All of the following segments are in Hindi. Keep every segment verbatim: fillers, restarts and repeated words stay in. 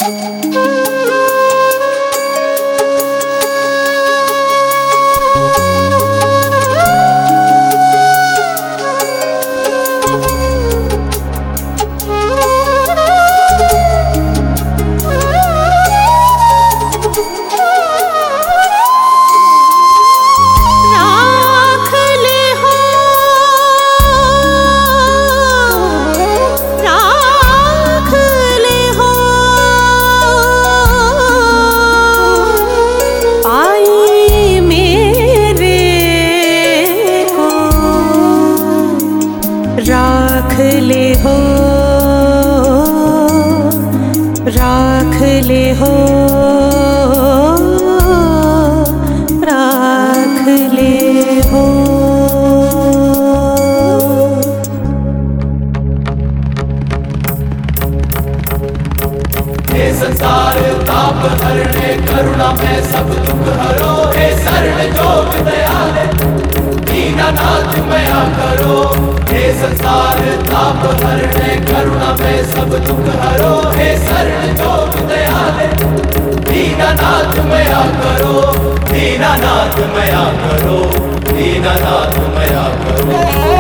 राख ले हो, राख ले हो, राख ले हो। हे संसार ताप हरणे करुणा में सब दुख हरो, हे शरण जोग दयाल दीनानाथ मया करो। हे संसार ताप हरणे करुणा में सब दुख हरो, हे शरण जोग दयाल दीनानाथ मया करो, दीनानाथ मया करो, दीनानाथ मया करो।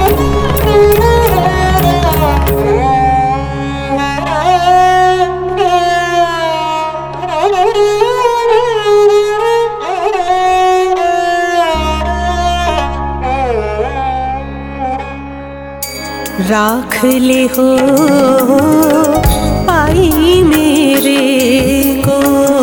राख ले हो पाई मेरे को,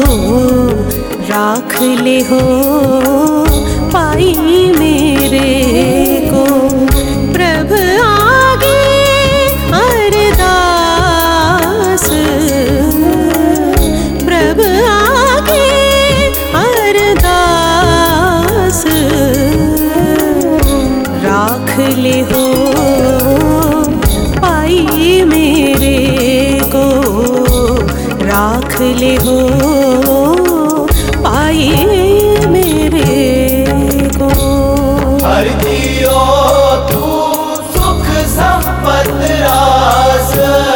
राख ले हो पाई मेरे को। प्रभ आगे अरदास, प्रभ आगे अरदास। राख ले हो मेरे को, राख ले हो पाई मेरे को। हर दियो तू सुख संपत रास,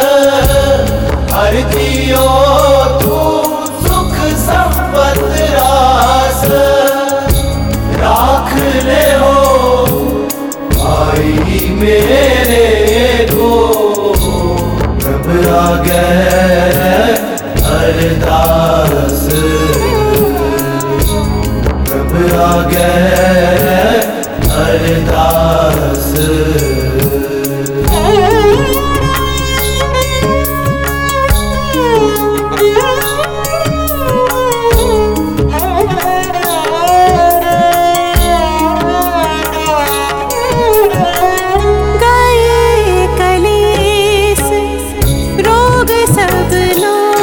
हर दियो तू सुख संपत रास। राख ले हो पाई मेरे को, प्रभ आगे अरदास, प्रभ आगे अरदास।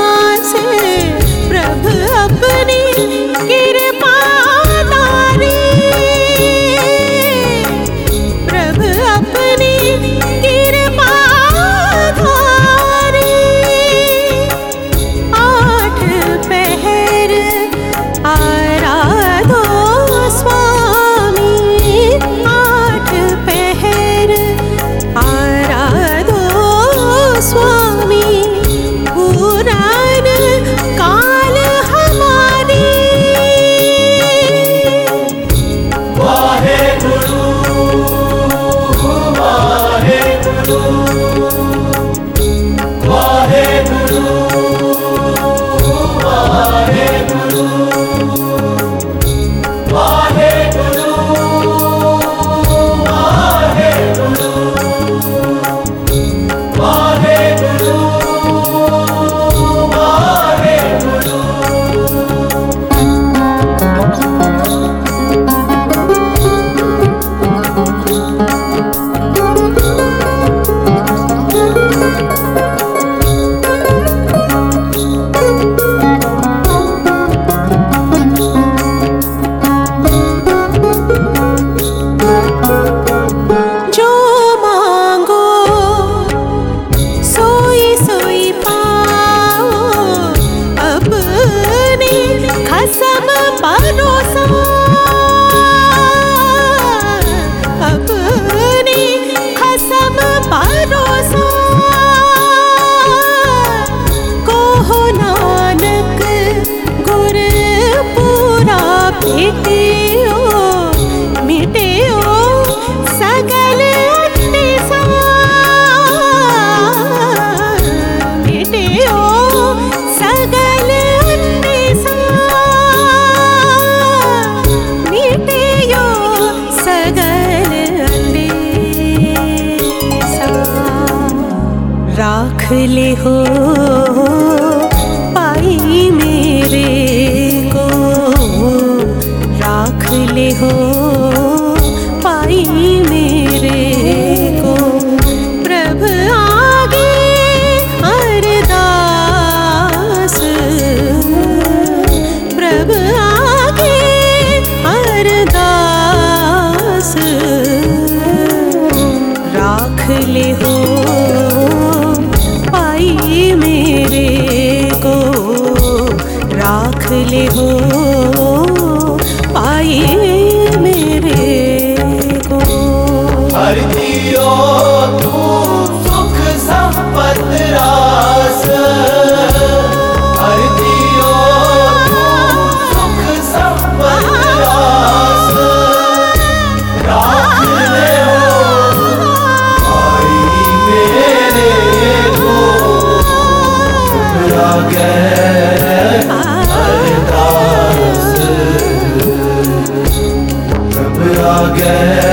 प्रभ अपनी कृपा तारी मिटियो मिटियो सगल अतिसा मिटियो सगल अतिसा मिटियो सगल अतिसा राख ले हो पाई मेरे को राख ले हो पाई मेरे को प्रभु आगे अरदास प्रभु आगे अरदास राख ले हो पाई मेरे को राख ले हो पाई मेरे को हर दियो तू सुख संपत रास हर दियो तू सुख संपत रास राख ले हो पाई मेरे को रागे अरदास प्रभु आगे